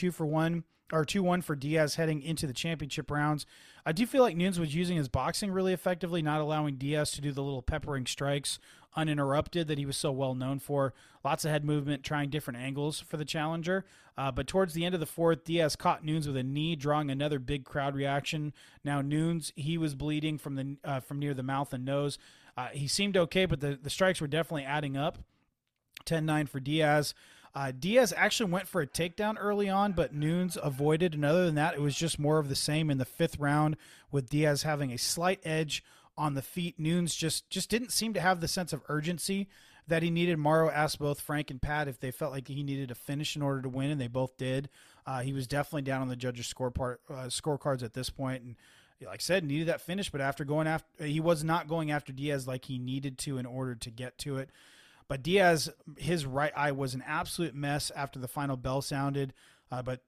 2-1 for Diaz heading into the championship rounds. I do feel like Nunes was using his boxing really effectively, not allowing Diaz to do the little peppering strikes uninterrupted that he was so well known for. Lots of head movement, trying different angles for the challenger. But towards the end of the fourth, Diaz caught Nunes with a knee, drawing another big crowd reaction. Now Nunes, he was bleeding from near the mouth and nose. He seemed okay, but the strikes were definitely adding up. 10-9 for Diaz. Diaz actually went for a takedown early on, but Nunes avoided. And other than that, it was just more of the same in the fifth round, with Diaz having a slight edge on the feet. Nunes just didn't seem to have the sense of urgency that he needed. Morrow asked both Frank and Pat if they felt like he needed a finish in order to win, and they both did. He was definitely down on the judges' scorecards at this point, and like I said, needed that finish. But he was not going after Diaz like he needed to in order to get to it. But Diaz, his right eye was an absolute mess after the final bell sounded. But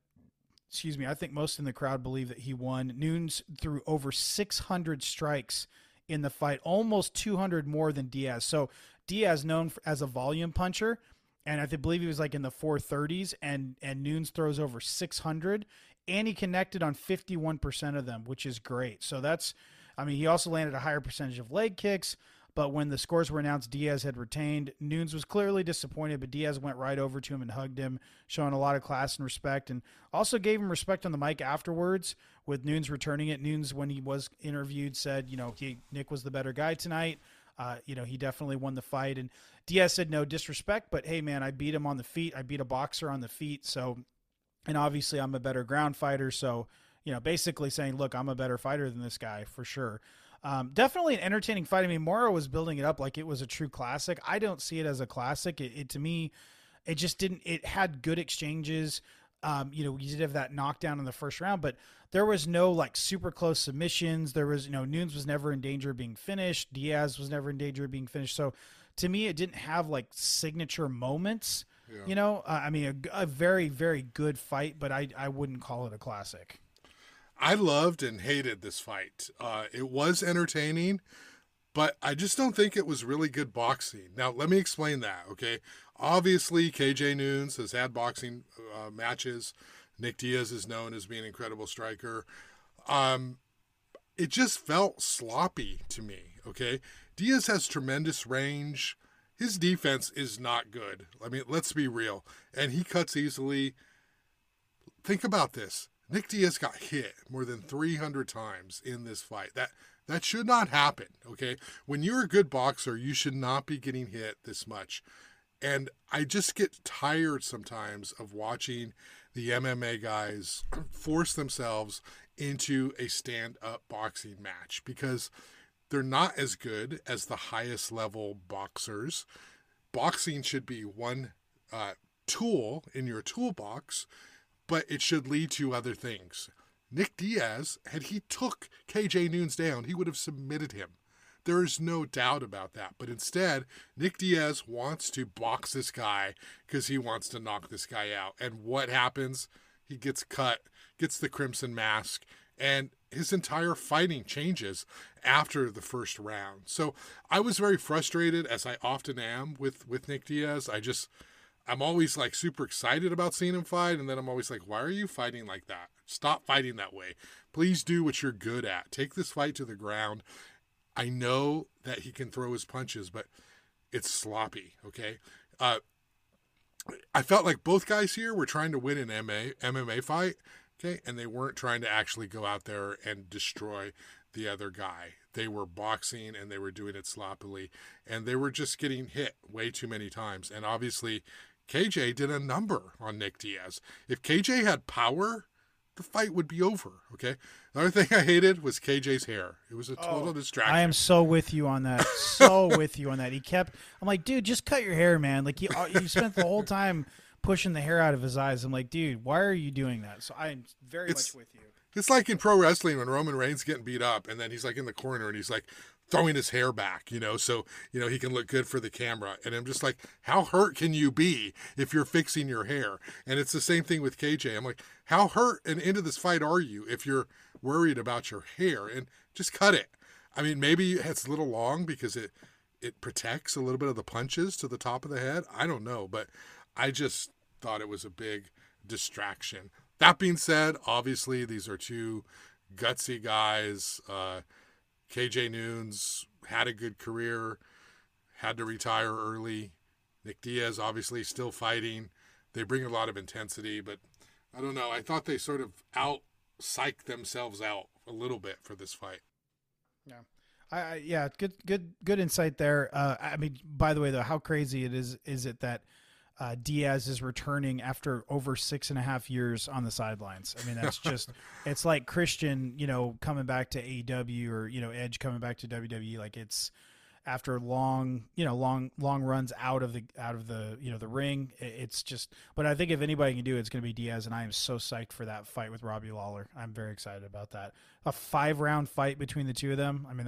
I think most in the crowd believe that he won. Nunes threw over 600 strikes in the fight, almost 200 more than Diaz. So Diaz known as a volume puncher, and I believe he was like in the 430s, and Nunes throws over 600, and he connected on 51% of them, which is great. So he also landed a higher percentage of leg kicks. But when the scores were announced, Diaz had retained. Nunes was clearly disappointed, but Diaz went right over to him and hugged him, showing a lot of class and respect, and also gave him respect on the mic afterwards, with Nunes returning it. Nunes, when he was interviewed, said, Nick was the better guy tonight. He definitely won the fight. And Diaz said, no disrespect, but hey, man, I beat him on the feet. I beat a boxer on the feet. So, and obviously I'm a better ground fighter. So, basically saying, look, I'm a better fighter than this guy for sure. Definitely an entertaining fight. I mean, Morrow was building it up like it was a true classic. I don't see it as a classic. It to me, it just didn't. It had good exchanges. You did have that knockdown in the first round, but there was no like super close submissions. There was, Nunes was never in danger of being finished. Diaz was never in danger of being finished. So to me, it didn't have like signature moments. Yeah. A very, very good fight, but I wouldn't call it a classic. I loved and hated this fight. It was entertaining, but I just don't think it was really good boxing. Now, let me explain that, okay? Obviously, KJ Nunes has had boxing matches. Nick Diaz is known as being an incredible striker. It just felt sloppy to me, okay? Diaz has tremendous range. His defense is not good. I mean, let's be real. And he cuts easily. Think about this. Nick Diaz got hit more than 300 times in this fight. That should not happen, okay? When you're a good boxer, you should not be getting hit this much. And I just get tired sometimes of watching the MMA guys force themselves into a stand-up boxing match because they're not as good as the highest level boxers. Boxing should be one tool in your toolbox, but it should lead to other things. Nick Diaz, had he took KJ Nunes down, he would have submitted him. There is no doubt about that. But instead, Nick Diaz wants to box this guy because he wants to knock this guy out. And what happens? He gets cut, gets the crimson mask, and his entire fighting changes after the first round. So I was very frustrated, as I often am with Nick Diaz. I'm always like super excited about seeing him fight, and then I'm always like, why are you fighting like that? Stop fighting that way. Please do what you're good at. Take this fight to the ground. I know that he can throw his punches, but it's sloppy, okay? I felt like both guys here were trying to win an MMA fight, okay, and they weren't trying to actually go out there and destroy the other guy. They were boxing and they were doing it sloppily, and they were just getting hit way too many times. And obviously, KJ did a number on Nick Diaz. If KJ had power, the fight would be over. Okay. Another thing I hated was KJ's hair. It was a total distraction. I am so with you on that. So with you on that. I'm like, dude, just cut your hair, man. Like you spent the whole time pushing the hair out of his eyes. I'm like, dude, why are you doing that? So I'm very much with you. It's like in pro wrestling when Roman Reigns getting beat up and then he's like in the corner and he's like throwing his hair back, so, he can look good for the camera. And I'm just like, how hurt can you be if you're fixing your hair? And it's the same thing with KJ. I'm like, how hurt and into this fight are you if you're worried about your hair? And just cut it. I mean, maybe it's a little long because it protects a little bit of the punches to the top of the head. I don't know, but I just thought it was a big distraction. That being said, obviously these are two gutsy guys. KJ Noons had a good career, had to retire early. Nick Diaz obviously still fighting. They bring a lot of intensity, but I don't know. I thought they sort of psyched themselves out a little bit for this fight. Yeah. Good insight there. I mean, by the way, though, how crazy is it that Diaz is returning after over 6.5 years on the sidelines? I mean, that's just, it's like Christian, coming back to AEW or, Edge coming back to WWE. Like it's after long runs out of the, the ring. It's just, but I think if anybody can do it, it's going to be Diaz. And I am so psyched for that fight with Robbie Lawler. I'm very excited about that. A 5-round fight between the two of them. I mean,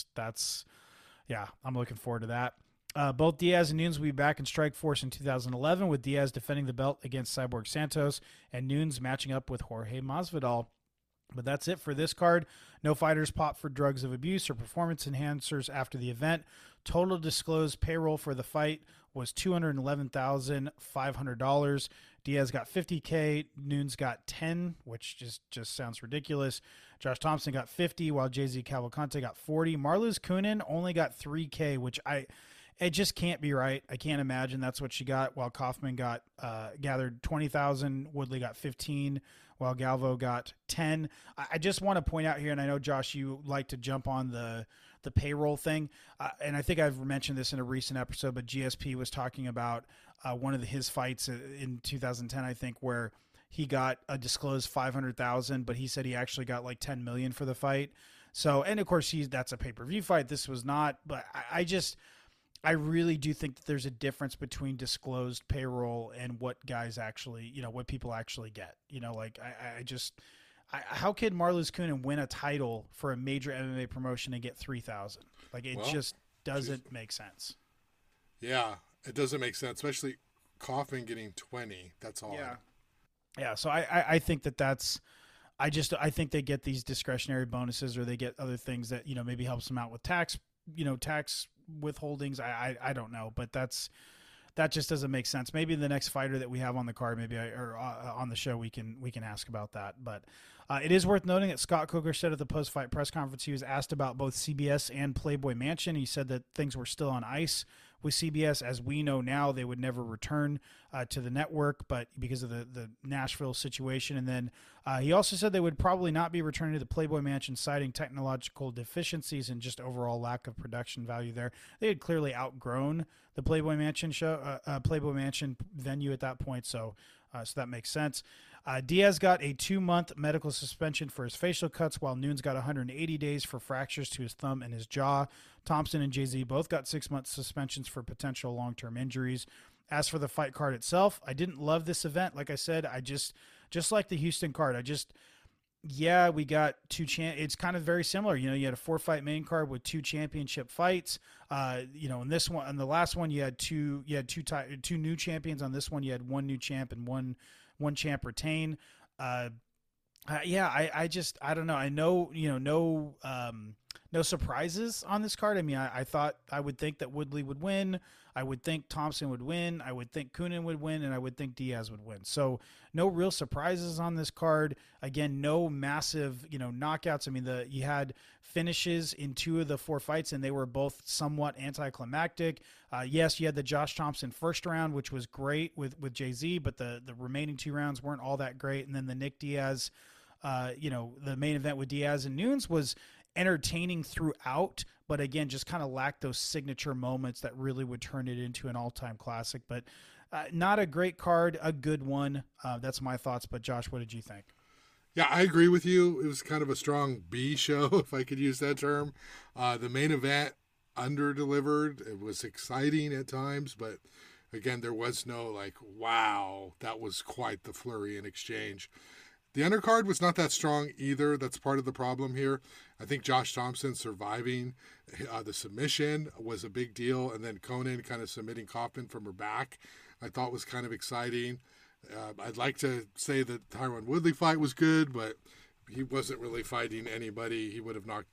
I'm looking forward to that. Both Diaz and Nunes will be back in Strikeforce in 2011, with Diaz defending the belt against Cyborg Santos and Nunes matching up with Jorge Masvidal. But that's it for this card. No fighters popped for drugs of abuse or performance enhancers after the event. Total disclosed payroll for the fight was $211,500. Diaz got $50K, Nunes got $10, which just sounds ridiculous. Josh Thompson got $50, while JZ Cavalcante got $40. Marluz Kunin only got $3K, which it just can't be right. I can't imagine that's what she got, while Kaufman got gathered $20,000, Woodley got $15,000, while Galvo got $10,000. I just want to point out here, and I know, Josh, you like to jump on the payroll thing, and I think I've mentioned this in a recent episode, but GSP was talking about one of his fights in 2010, I think, where he got a disclosed $500,000, but he said he actually got like $10 million for the fight. So, and of course, that's a pay-per-view fight. This was not, but I really do think that there's a difference between disclosed payroll and what guys actually, what people actually get. How can Marluz Kunin win a title for a major MMA promotion and get $3,000? Like, it just doesn't make sense. Yeah, it doesn't make sense, especially Kaufman getting 20. That's all. Yeah. So I think that's. I think they get these discretionary bonuses, or they get other things that maybe helps them out with tax withholdings. I don't know, but that just doesn't make sense. Maybe the next fighter that we have on the card, on the show, we can ask about that. But it is worth noting that Scott Coker said at the post-fight press conference he was asked about both CBS and Playboy Mansion. He said that things were still on ice with CBS. As we know now, they would never return to the network, but because of the Nashville situation. And then he also said they would probably not be returning to the Playboy Mansion, citing technological deficiencies and just overall lack of production value there. They had clearly outgrown the Playboy Mansion Playboy Mansion venue at that point, so that makes sense. Diaz got a 2-month medical suspension for his facial cuts, while Nunes got 180 days for fractures to his thumb and his jaw. Thompson and Jay-Z both got 6-month suspensions for potential long-term injuries. As for the fight card itself, I didn't love this event. Like I said, I just like the Houston card. We got two it's kind of very similar. You had a 4-fight main card with 2 championship fights. In this one, and the last one, you had two new champions. On this one, you had 1 new champ and one champ retain. I don't know. I know, no surprises on this card. I mean, I thought I would think that Woodley would win. I would think Thompson would win. I would think Kunin would win, and I would think Diaz would win. So no real surprises on this card. Again, no massive, knockouts. I mean, you had finishes in 2 of the 4 fights, and they were both somewhat anticlimactic. Yes, you had the Josh Thompson first round, which was great with Jay-Z, but the remaining 2 rounds weren't all that great. And then the Nick Diaz, the main event with Diaz and Nunes was entertaining throughout, but again, just kind of lacked those signature moments that really would turn it into an all-time classic. But not a great card, a good one. That's my thoughts. But Josh, what did you think? Yeah, I agree with you. It was kind of a strong B show, if I could use that term. The main event under-delivered. It was exciting at times, but again, there was no wow, that was quite the flurry and exchange. The undercard was not that strong either. That's part of the problem here. I think Josh Thompson surviving the submission was a big deal, and then Conan kind of submitting Kaufman from her back, I thought was kind of exciting. I'd like to say that the Tyron Woodley fight was good, but he wasn't really fighting anybody. He would have knocked.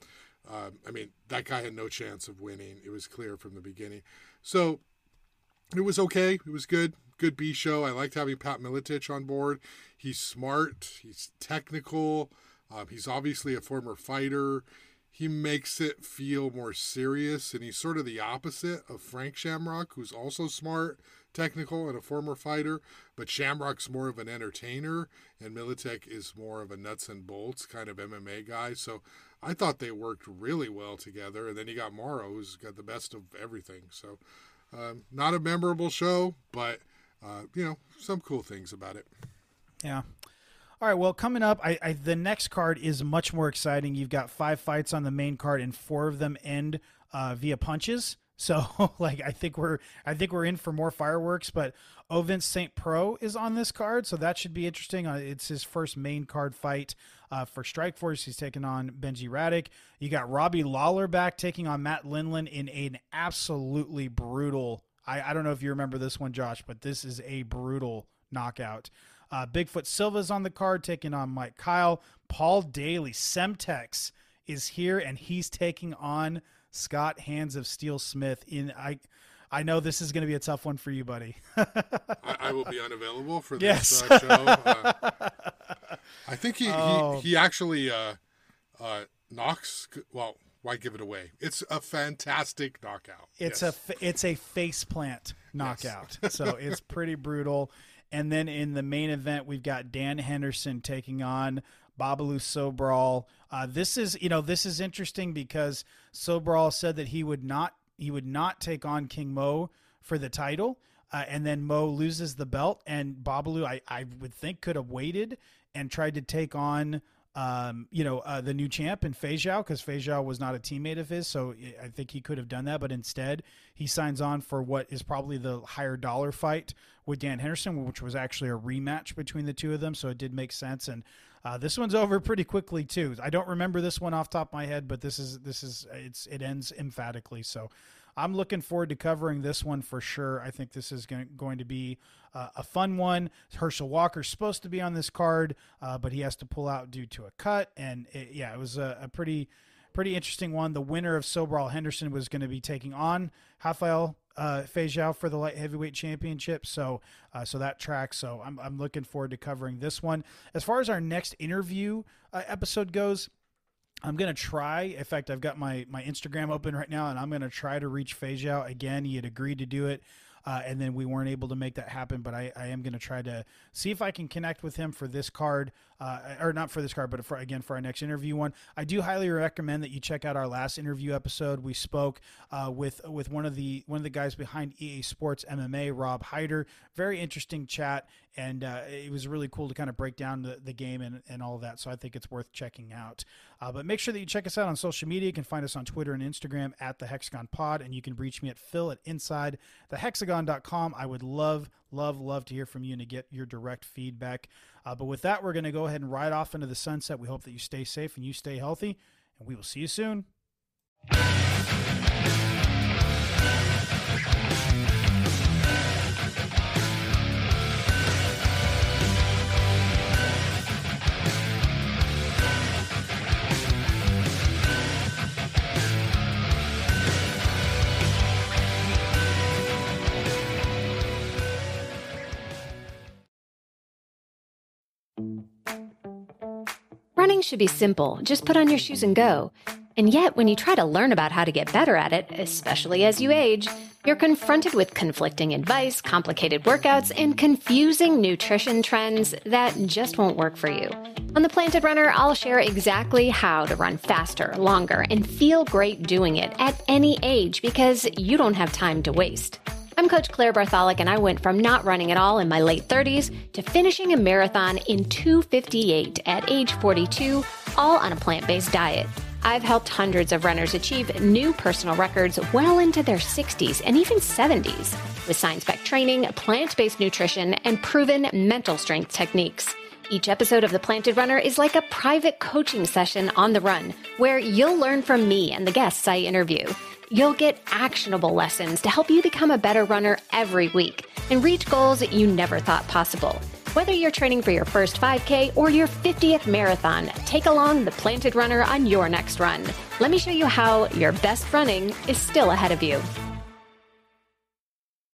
That guy had no chance of winning. It was clear from the beginning. So it was okay. It was good. Good B show. I liked having Pat Miletich on board. He's smart. He's technical. He's obviously a former fighter. He makes it feel more serious, and he's sort of the opposite of Frank Shamrock, who's also smart, technical, and a former fighter. But Shamrock's more of an entertainer, and Miletich is more of a nuts and bolts kind of MMA guy. So I thought they worked really well together. And then you got Morrow, who's got the best of everything. So not a memorable show, but some cool things about it. Yeah. All right, well, coming up, the next card is much more exciting. You've got 5 fights on the main card, and 4 of them end via punches. So, I think we're in for more fireworks. But Ovince St. Preux is on this card, so that should be interesting. It's his first main card fight for Strikeforce. He's taking on Benji Radek. You got Robbie Lawler back taking on Matt Lindland in an absolutely brutal. I don't know if you remember this one, Josh, but this is a brutal knockout. Bigfoot Silva's on the card taking on Mike Kyle. Paul Daly, Semtex, is here, and he's taking on Scott Hands of Steel Smith. I know this is going to be a tough one for you, buddy. I will be unavailable for this show. I think he actually knocks. Well, why give it away? It's a fantastic knockout. It's a face plant knockout. Yes. So it's pretty brutal. And then in the main event, we've got Dan Henderson taking on Babalu Sobral. This is interesting because Sobral said that he would not take on King Mo for the title, and then Mo loses the belt, and Babalu I would think could have waited and tried to take on the new champ in Fei Zhao, because Fei Zhao was not a teammate of his, so I think he could have done that, but instead he signs on for what is probably the higher dollar fight with Dan Henderson, which was actually a rematch between the two of them, so it did make sense. And this one's over pretty quickly too. I don't remember this one off the top of my head, but it ends emphatically. So I'm looking forward to covering this one for sure. I think this is going to be a fun one. Herschel Walker's supposed to be on this card, but he has to pull out due to a cut. And it was a pretty interesting one. The winner of Sobral Henderson was going to be taking on Rafael Fei Zhao for the light heavyweight championship. So that tracks. So I'm looking forward to covering this one. As far as our next interview episode goes, I'm going to try. In fact, I've got my Instagram open right now, and I'm going to try to reach Fei Zhao again. He had agreed to do it, and then we weren't able to make that happen. But I am going to try to see if I can connect with him for this card, or not for this card, but for our next interview one. I do highly recommend that you check out our last interview episode. We spoke with one of the guys behind EA Sports MMA, Rob Hyder. Very interesting chat, and it was really cool to kind of break down the game and all of that. So I think it's worth checking out. But make sure that you check us out on social media. You can find us on Twitter and Instagram at The Hexagon Pod, and you can reach me at phil@InsideTheHexagon.com. I would love to hear from you and to get your direct feedback. But with that, we're going to go ahead and ride off into the sunset. We hope that you stay safe and you stay healthy, and we will see you soon. Running should be simple. Just put on your shoes and go. And yet, when you try to learn about how to get better at it, especially as you age, you're confronted with conflicting advice, complicated workouts, and confusing nutrition trends that just won't work for you. On The Planted Runner, I'll share exactly how to run faster, longer, and feel great doing it at any age because you don't have time to waste. I'm Coach Claire Bartholic, and I went from not running at all in my late 30s to finishing a marathon in 2:58 at age 42, all on a plant-based diet. I've helped hundreds of runners achieve new personal records well into their 60s and even 70s with science-backed training, plant-based nutrition, and proven mental strength techniques. Each episode of The Planted Runner is like a private coaching session on the run where you'll learn from me and the guests I interview. You'll get actionable lessons to help you become a better runner every week and reach goals that you never thought possible. Whether you're training for your first 5K or your 50th marathon, take along The Planted Runner on your next run. Let me show you how your best running is still ahead of you.